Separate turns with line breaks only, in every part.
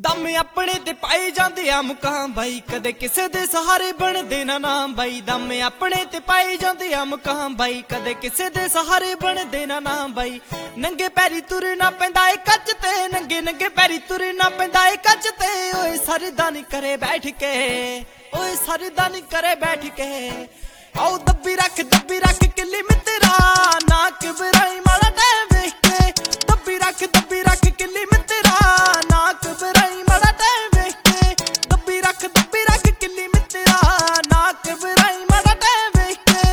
दम अपने ते पाए जांदे आ मुकाम बाई, कदे किसे दे सहारे बनदे ना नाम बाई। दम अपने ते पाए जांदे आ मुकाम बाई, कदे किसे दे सहारे बनदे ना नाम बाई। नंगे पैरी तुरना पैंदा ए कच ते, नंगे नंगे पैरी तुरना पैंदा ए कच ते। ओए सरदा नहीं करे बैठ के, ओए सरदा नहीं करे बैठ के। आओ दब्बी रख किली मित्रा, ना घबराई माड़ा टाइम वेख के। दब्बी रख किली मित्रा, ना घबराई माड़ा टाइम वेख के। दब्बी रख किली मित्रा, ना घबराई माड़ा टाइम वेख के।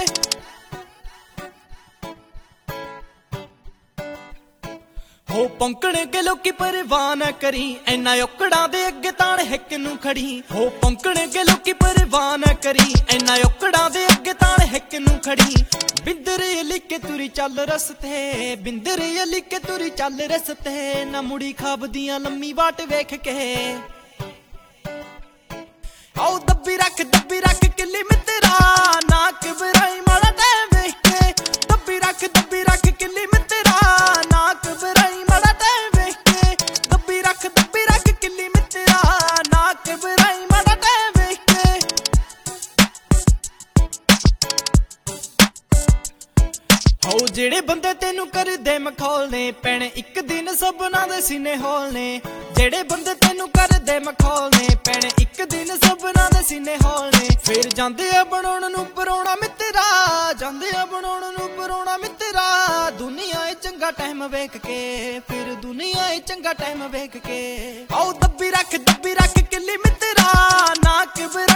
हो पंकण के लोकी परवाह ना करी, इन्ना औकड़ां दे अगे ताण हिक नूं खड़ी। हो पंकण के लोकी परवाह ना करी, इन्ना औकड़ां दे अगे ताण हिक नूं खड़ी। बिंदर लिखे तुरी चल रस्ते, बिंदर लिखे तुरी चल रस्ते। ना मुड़ी खाबदियां लम्मी वाट वेख के। आओ दब्बी रख किली मित्रा, ना घबराई माड़ा टाइम वेख के। दब्बी रख किली मित्रा, ना घबराई माड़ा टाइम वेख के। दब्बी रख किली मित्रा, ना घबराई माड़ा टाइम वेख के। हो जेड़े बंदे तेनू करदे मखौल ने, पैणे इक दिन सबना दे सीने होल ने। जेड़े बंदे तेनू करदे मखौल ने, पैणे इक दिन सबना दे सीने होल ने। फिर जांदे आ बनाउण नूं परोणा मित्रा, जांदे आ बनाउण नूं परोणा मित्रा। दुनिया ए चंगा टाइम वेख के, फिर दुनिया ए चंगा टाइम वेख के। आओ दब्बी रख किली मित्रा, ना घबरा